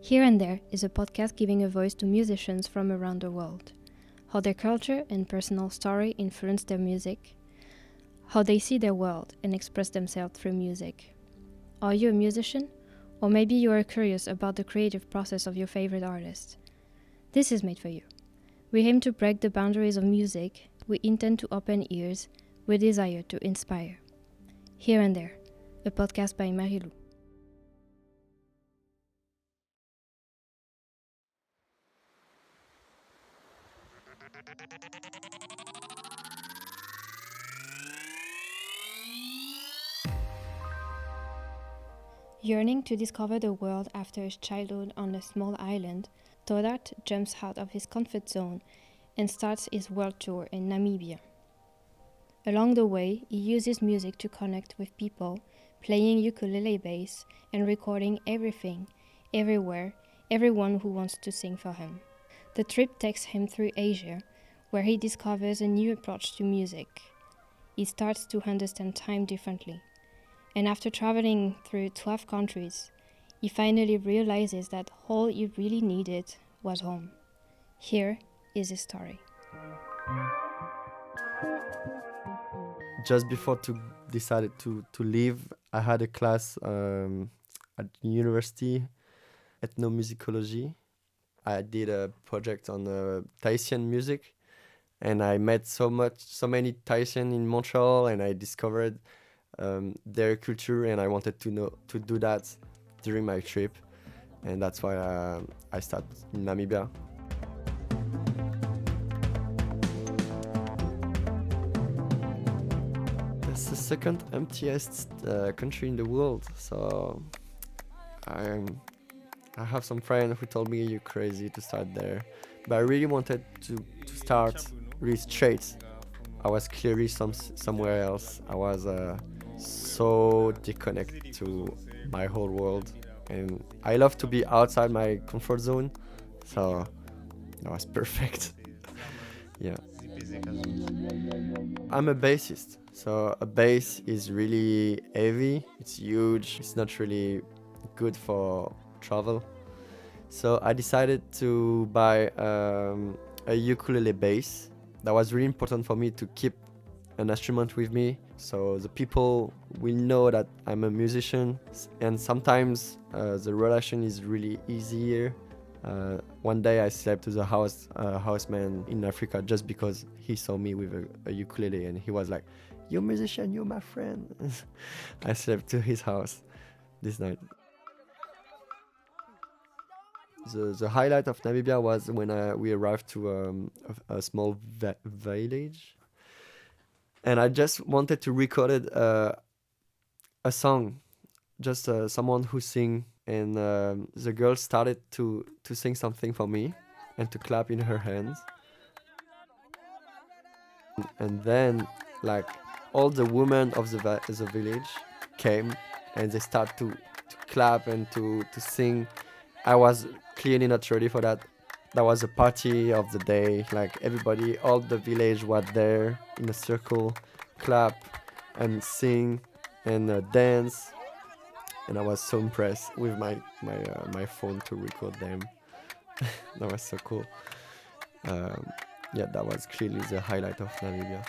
Here and There is a podcast giving a voice to musicians from around the world. How their culture and personal story influence their music. How they see their world and express themselves through music. Are you a musician? Or maybe you are curious about the creative process of your favorite artist. This is made for you. We aim to break the boundaries of music. We intend to open ears. We desire to inspire. Here and There, a podcast by Marie-Lou. Yearning to discover the world after his childhood on a small island, Todart jumps out of his comfort zone and starts his world tour in Namibia. Along the way, he uses music to connect with people, playing ukulele bass and recording everything, everywhere, everyone who wants to sing for him. The trip takes him through Asia, where he discovers a new approach to music. He starts to understand time differently. And after traveling through 12 countries, he finally realizes that all he really needed was home. Here is his story. Just before to decided to leave, I had a class at university, ethnomusicology. I did a project on Tahitian music, and I met so many Tahitian in Montreal, and I discovered their culture, and I wanted to do that during my trip, and that's why I started in Namibia. It's the second emptiest country in the world, so I have some friends who told me you're crazy to start there, but I really wanted to start really straight. I was clearly somewhere else. I was so disconnected to my whole world, and I love to be outside my comfort zone, so that was perfect. Yeah. I'm a bassist, so a bass is really heavy, it's huge, it's not really good for travel. So I decided to buy a ukulele bass. That was really important for me to keep an instrument with me, so the people will know that I'm a musician, and sometimes the relation is really easier. One day I slept with a houseman in Africa just because he saw me with a ukulele, and he was like, "You're a musician, you're my friend." I slept to his house this night. The highlight of Namibia was when we arrived to a small village, and I just wanted to record a song, just someone who sing, and the girl started to sing something for me and to clap in her hands, and then like all the women of the village came, and they start to clap and to sing. I was clearly not ready for that. That was a party of the day. Like everybody, all the village was there in a circle, clap and sing and dance. And I was so impressed with my phone to record them. That was so cool. Yeah, that was clearly the highlight of Namibia.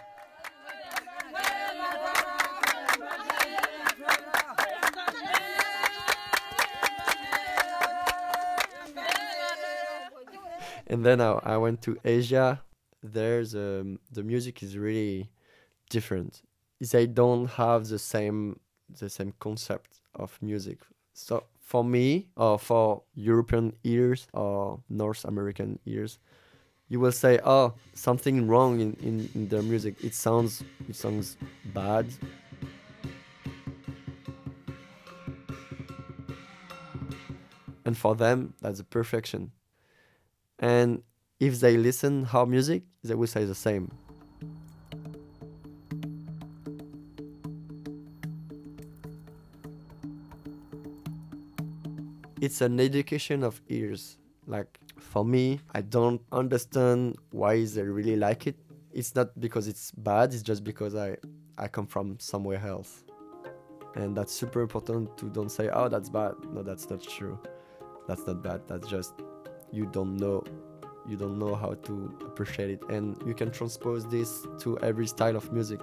And then I went to Asia. There, the music is really different. They don't have the same concept of music. So for me, or for European ears or North American ears, you will say, "Oh, something wrong in their music. It sounds bad." And for them, that's the perfection. And if they listen our music, they will say the same. It's an education of ears. Like for me, I don't understand why they really like it. It's not because it's bad, it's just because I come from somewhere else. And that's super important to don't say, "Oh, that's bad." No, that's not true. That's not bad. That's just you don't know how to appreciate it, and you can transpose this to every style of music.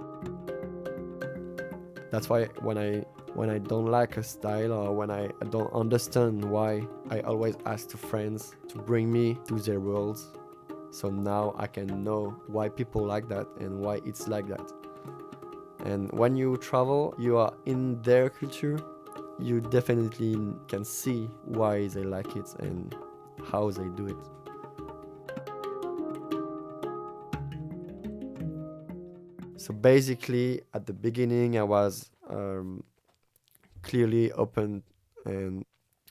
That's why when I don't like a style, or when I don't understand why, I always ask to friends to bring me to their worlds. So now I can know why people like that and why it's like that. And when you travel, you are in their culture, you definitely can see why they like it and how they do it. So basically, at the beginning, I was clearly open, and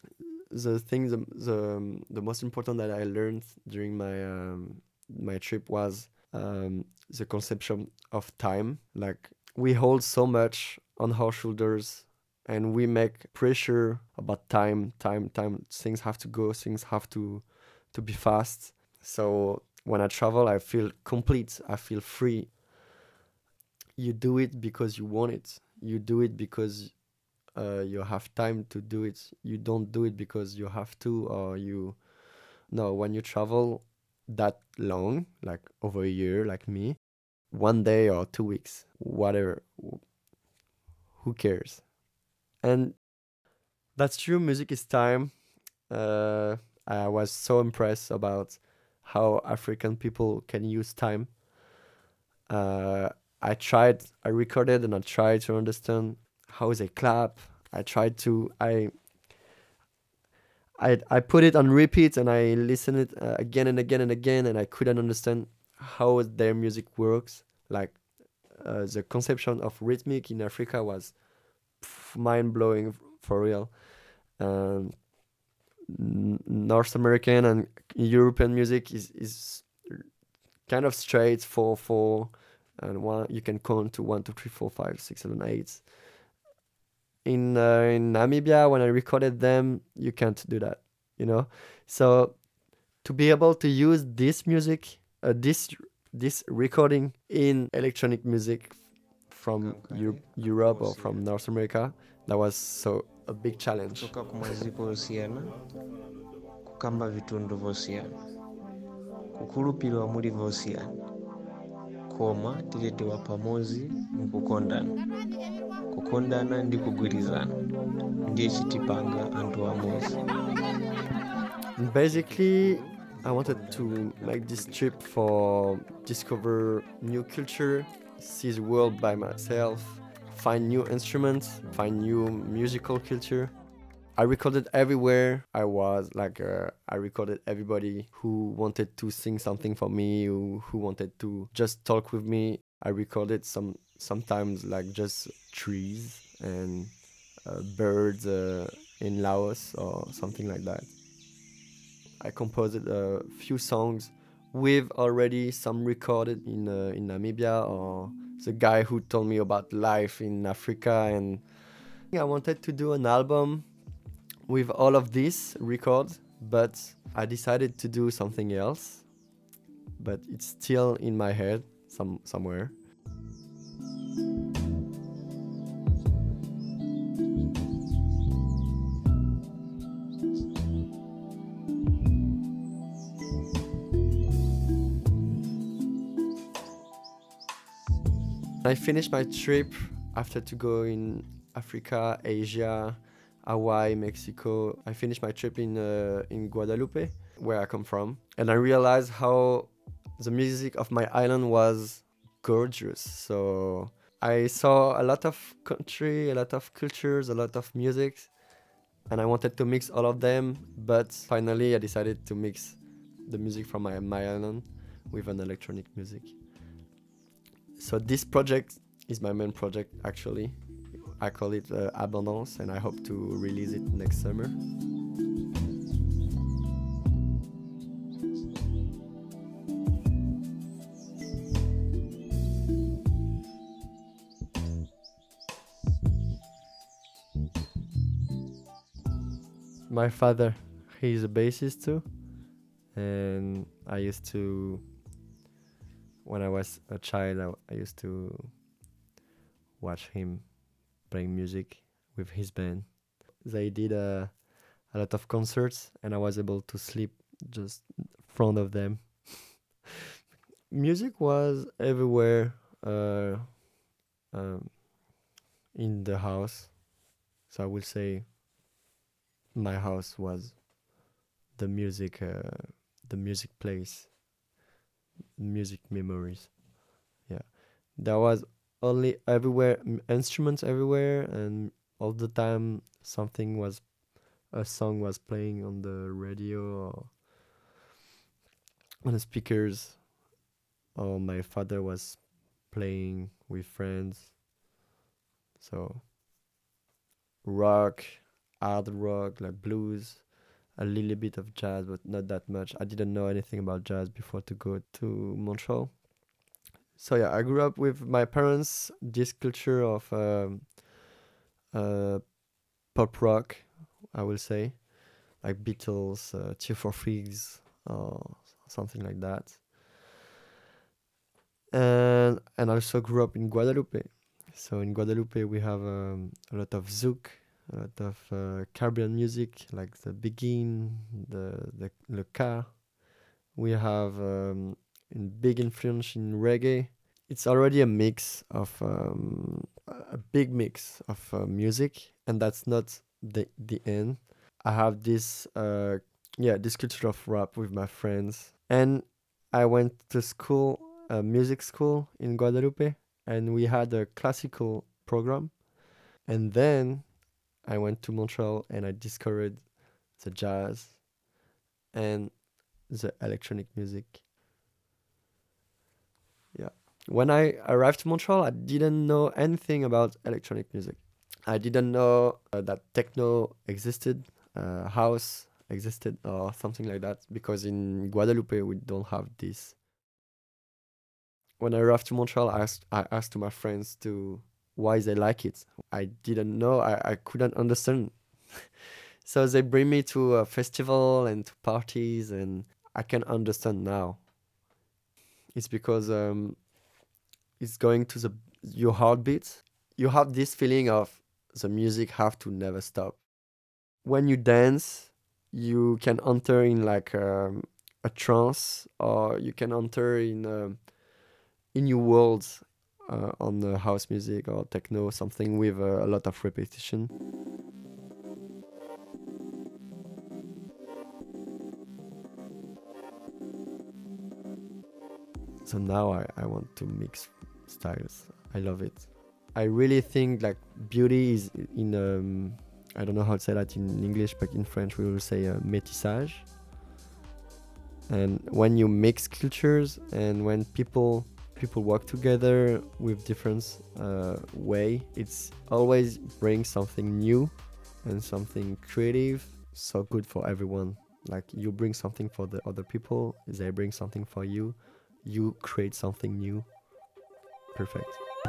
the most important that I learned during my trip was the conception of time. Like, we hold so much on our shoulders, and we make pressure about time. Things have to go. Things have to be fast. So when I travel, I feel complete. I feel free. You do it because you want it. You do it because you have time to do it. You don't do it because you have to, or you. No, when you travel that long, like over a year, like me, 1 day or 2 weeks, whatever, who cares? And that's true. Music is time. Uh, I was so impressed about how African people can use time. Uh, I recorded and I tried to understand how they clap. I tried to, I put it on repeat and I listened it again and again and again, and I couldn't understand how their music works. Like, the conception of rhythmic in Africa was mind blowing for real. Um, North American and European music is kind of straight, 4/4, and one you can count to 1, 2, 3, 4, 5, 6, 7, 8. In Namibia, when I recorded them, you can't do that, you know. So to be able to use this music, this recording in electronic music from Europe or from North America, that was so a big challenge. Kutoka kumaziko osiyana kukamba vitundu vosiyana kukhulupirwa muli vosiyana koma tiletewa pamozi mukukondana kukondana ndi kugwirizana ndiye chitipanga anthu amozi. Basically, I wanted to make this trip for discover new culture, see the world by myself, find new instruments, find new musical culture. I recorded everywhere I was, like I recorded everybody who wanted to sing something for me, who wanted to just talk with me. I recorded sometimes like just trees and birds in Laos or something like that. I composed a few songs with already some recorded in Namibia, or the guy who told me about life in Africa, and I wanted to do an album with all of these records, but I decided to do something else, but it's still in my head somewhere. I finished my trip after to go in Africa, Asia, Hawaii, Mexico. I finished my trip in Guadalupe, where I come from, and I realized how the music of my island was gorgeous. So I saw a lot of country, a lot of cultures, a lot of music, and I wanted to mix all of them. But finally, I decided to mix the music from my island with an electronic music. So this project is my main project, actually. I call it Abondance, and I hope to release it next summer. My father, he's a bassist too, and I used to, when I was a child, I used to watch him playing music with his band. They did a a lot of concerts, and I was able to sleep just in front of them. Music was everywhere um, in the house. So I will say my house was the music place, music memories. Yeah, there was only everywhere instruments everywhere, and all the time a song was playing on the radio or on the speakers, or my father was playing with friends. So rock, hard rock, like blues, a little bit of jazz, but not that much. I didn't know anything about jazz before to go to Montreal. So yeah, I grew up with my parents, this culture of uh, pop rock, I will say, like Beatles, Tear for Fears, or something like that. And also grew up in Guadeloupe. So in Guadeloupe we have a lot of zouk, a lot of Caribbean music like the begin, the ka. We have a big influence in reggae. It's already a big mix of music, and that's not the end. I have this culture of rap with my friends, and I went to school, a music school in Guadeloupe, and we had a classical program. And then I went to Montreal and I discovered the jazz and the electronic music. Yeah. When I arrived to Montreal, I didn't know anything about electronic music. I didn't know that techno existed, house existed, or something like that, because in Guadeloupe we don't have this. When I arrived to Montreal, I asked to my friends to why they like it. I didn't know. I couldn't understand. So they bring me to a festival and to parties, and I can understand now. It's because it's going to your heartbeat. You have this feeling of the music have to never stop. When you dance, you can enter in like a trance, or you can enter in your world on house music or techno, something with a lot of repetition. So now I want to mix styles. I love it. I really think like beauty is in I don't know how to say that in English, but in French we will say métissage. And when you mix cultures and when people work together with different way, it's always brings something new and something creative, so good for everyone. Like you bring something for the other people, they bring something for you, you create something new. Perfect.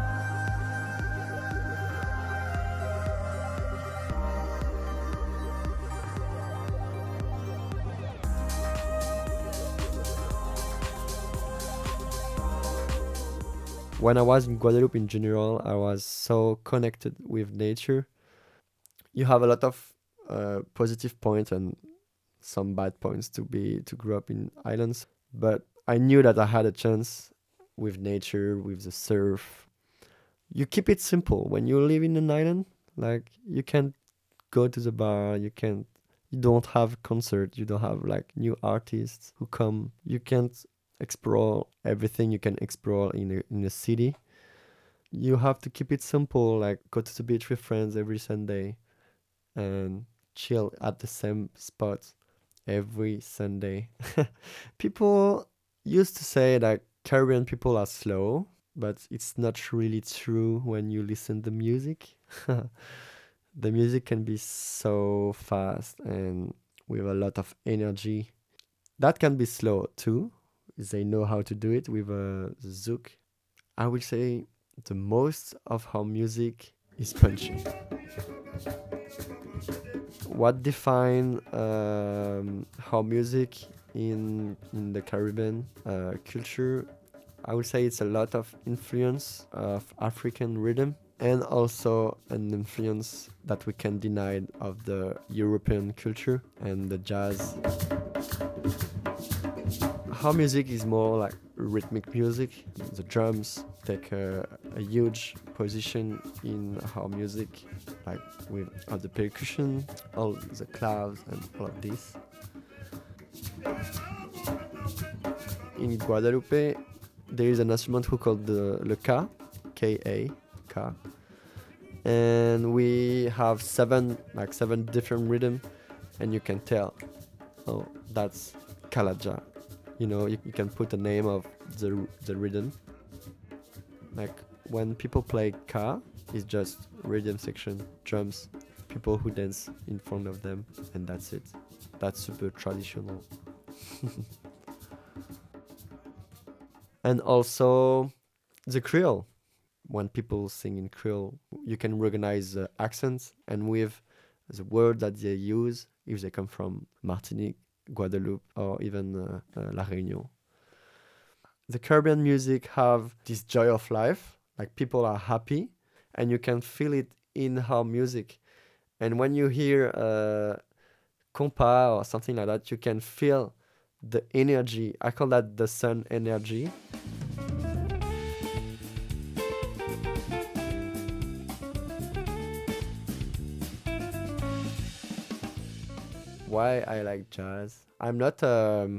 When I was in Guadeloupe in general, I was so connected with nature. You have a lot of positive points and some bad points to grow up in islands, but I knew that I had a chance with nature, with the surf. You keep it simple when you live in an island. Like you can't go to the bar, you don't have concert, you don't have like new artists who come. You can't explore everything you can explore in a city. You have to keep it simple, like go to the beach with friends every Sunday and chill at the same spot every Sunday. People used to say that Caribbean people are slow, but it's not really true when you listen to music. The music can be so fast and with a lot of energy. That can be slow too. They know how to do it with a zouk. I will say the most of how music is punchy. What define how music in the Caribbean culture? I would say it's a lot of influence of African rhythm. and also an influence that we can deny of the European culture and the jazz. How music is more like rhythmic music. The drums take a huge position in how music, like with all the percussion, all the claves, and all of this. In Guadeloupe, there is an instrument who called le Ka, K-A, Ka, and we have seven different rhythm, and you can tell, oh, that's Kalaja. You know, you can put a name of the rhythm. Like when people play Ka, it's just rhythm section, drums, people who dance in front of them, and that's it. That's super traditional. And also the Creole. When people sing in Creole, you can recognize the accents and with the word that they use if they come from Martinique, Guadeloupe, or even La Réunion. The Caribbean music have this joy of life, like people are happy, and you can feel it in our music. And when you hear compa or something like that, you can feel the energy. I call that the sun energy. Why I like jazz? I'm not a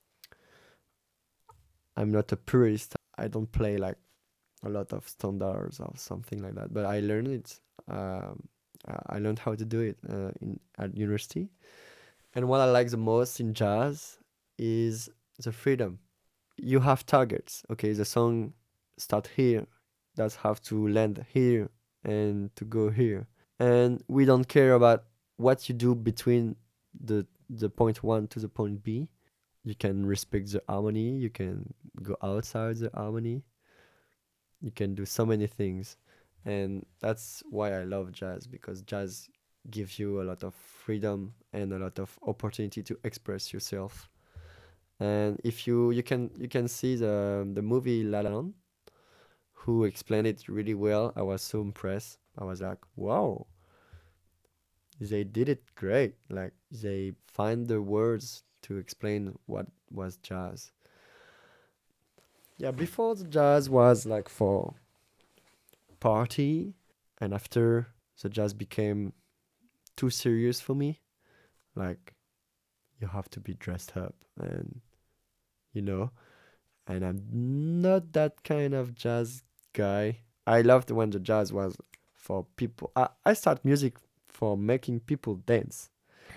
purist. I don't play like a lot of standards or something like that. But I learned it. I learned how to do it at university. And what I like the most in jazz is the freedom. You have targets. Okay, the song start here, that's have to land here and to go here. And we don't care about what you do between the point 1 to the point B. You can respect the harmony, you can go outside the harmony, you can do so many things. And that's why I love jazz, because jazz gives you a lot of freedom and a lot of opportunity to express yourself. And if you can see the movie La La Land, who explained it really well. I was so impressed. I was like, wow, they did it great. Like they find the words to explain what was jazz. Yeah, before the jazz was like for party, and after the jazz became too serious for me. Like you have to be dressed up, and you know, and I'm not that kind of jazz guy. I loved when the jazz was for people. I start music for making people dance.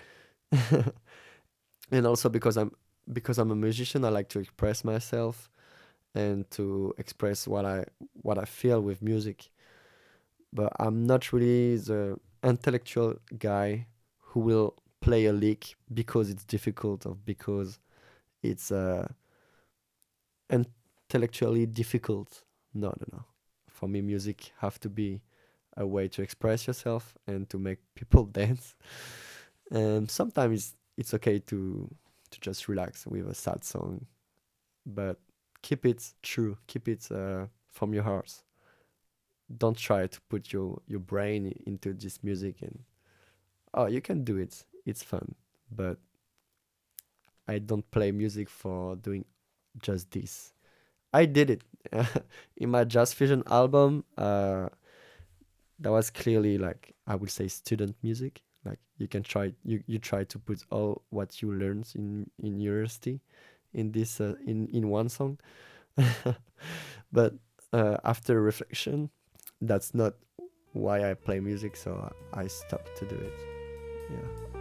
And also because I'm a musician, I like to express myself and to express what I feel with music. But I'm not really the intellectual guy who will play a lick because it's difficult or because it's intellectually difficult. No, no, no. For me, music have to be a way to express yourself and to make people dance. And sometimes it's okay to just relax with a sad song, but keep it true. Keep it from your heart. Don't try to put your brain into this music and oh, you can do it. It's fun, but I don't play music for doing just this. I did it in my jazz fusion album. That was clearly like I would say student music. Like you try to put all what you learned in university in this in one song. But after reflection, that's not why I play music, so I stopped to do it. Yeah.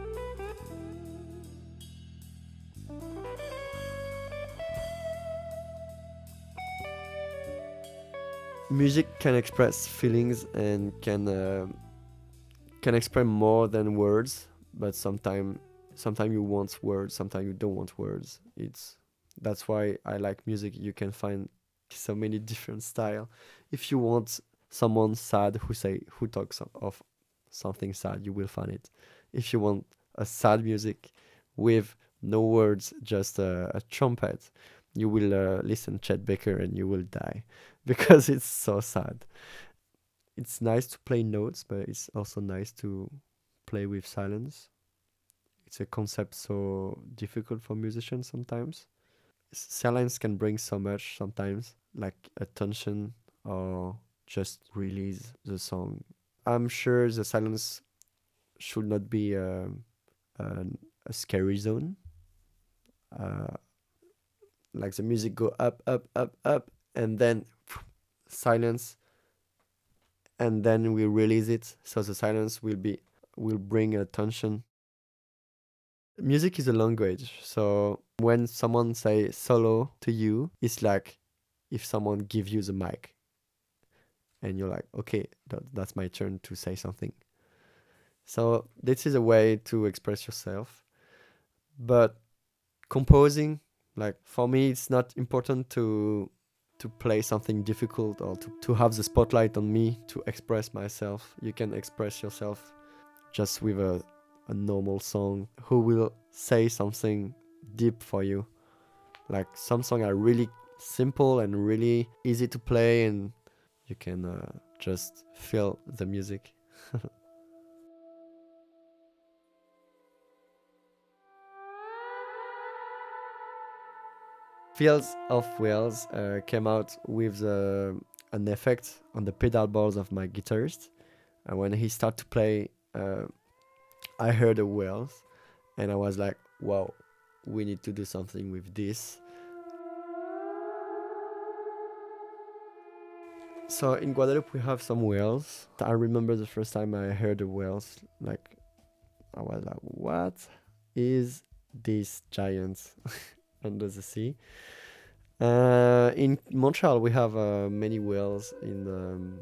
Music can express feelings and can express more than words, but sometimes you want words, sometimes you don't want words. That's why I like music. You can find so many different style. If you want someone sad who talks of something sad, you will find it. If you want a sad music with no words, just a trumpet, you will listen Chet Baker and you will die because it's so sad. it's nice to play notes, but it's also nice to play with silence. It's a concept so difficult for musicians sometimes. Silence can bring so much sometimes, like a tension or just release the song. I'm sure the silence should not be a scary zone. Uh, like the music go up, up, up, up, and then silence, and then we release it. So the silence will bring a tension. Music is a language, so when someone say solo to you, it's like if someone give you the mic, and you're like, okay, that's my turn to say something. So this is a way to express yourself. But composing, like for me, it's not important to play something difficult or to have the spotlight on me to express myself. You can express yourself just with a normal song who will say something deep for you. Like some songs are really simple and really easy to play, and you can just feel the music. Fields of Wales came out with an effect on the pedal boards of my guitarist, and when he started to play, I heard the whales, and I was like, wow, we need to do something with this. So in Guadeloupe we have some whales. I remember the first time I heard the whales, like I was like, what is this giant under the sea? In Montreal we have many whales in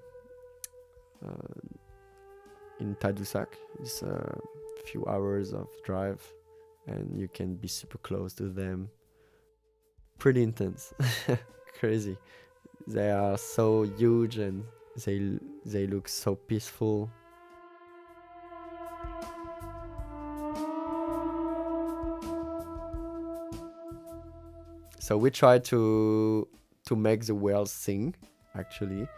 Tadoussac. It's a few hours of drive, and you can be super close to them. Pretty intense. Crazy. They are so huge, and they look so peaceful. So we try to make the whales sing, actually.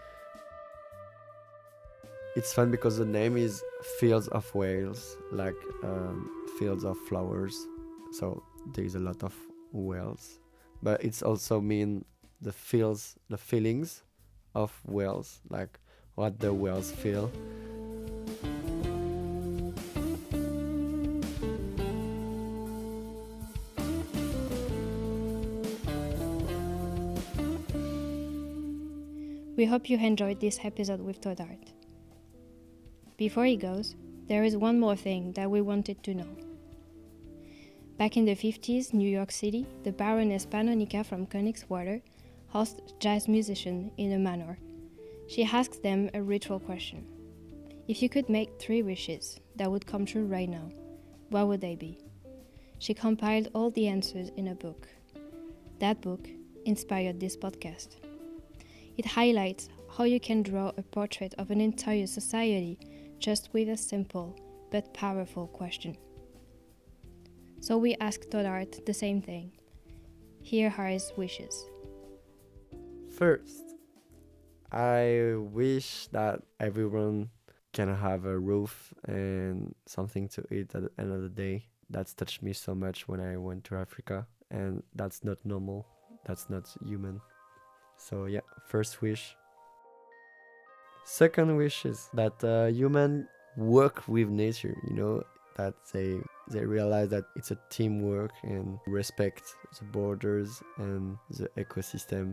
It's fun because the name is Fields of Wales, like fields of flowers. So there's a lot of whales, but it's also mean the feelings of whales, like what the whales feel. We hope you enjoyed this episode with Todart. Before he goes, there is one more thing that we wanted to know. Back in the 50s, New York City, the Baroness Panonica from Königswater hosts jazz musicians in a manor. She asks them a ritual question. If you could make 3 wishes that would come true right now, what would they be? She compiled all the answers in a book. That book inspired this podcast. It highlights how you can draw a portrait of an entire society just with a simple but powerful question. So we asked Todart the same thing. Here are his wishes. First, I wish that everyone can have a roof and something to eat at the end of the day. That's touched me so much when I went to Africa, and that's not normal. That's not human. So yeah, first wish. Second wish is that human work with nature, that they realize that it's a teamwork and respect the borders and the ecosystem.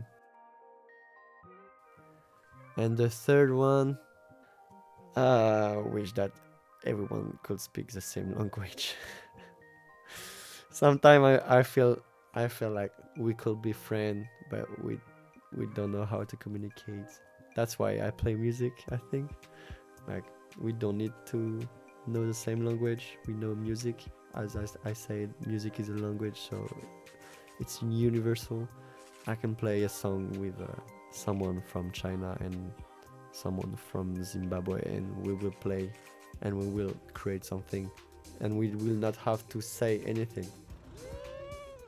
And the third one, I wish that everyone could speak the same language. Sometimes I feel like we could be friends, but we don't know how to communicate. That's why I play music, I think. Like, we don't need to know the same language. We know music. As I said, music is a language, so it's universal. I can play a song with someone from China and someone from Zimbabwe, and we will play and we will create something, and we will not have to say anything.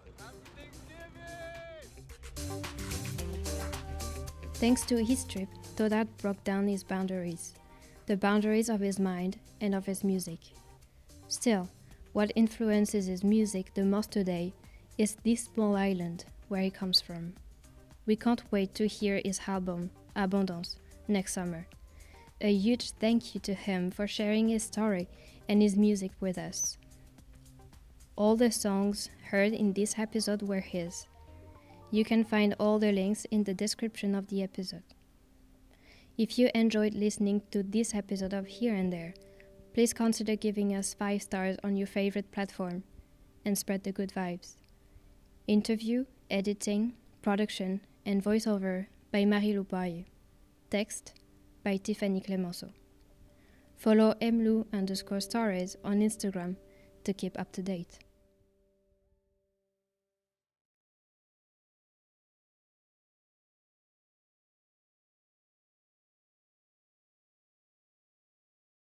Thanks to his trip, Todat broke down his boundaries, the boundaries of his mind and of his music. Still, what influences his music the most today is this small island where he comes from. We can't wait to hear his album, Abondance, next summer. A huge thank you to him for sharing his story and his music with us. All the songs heard in this episode were his. You can find all the links in the description of the episode. If you enjoyed listening to this episode of Here and There, please consider giving us 5 stars on your favorite platform and spread the good vibes. Interview, editing, production, and voiceover by Marie-Lou Boyer. Text by Tiffany Clemenceau. Follow mlou_stories on Instagram to keep up to date.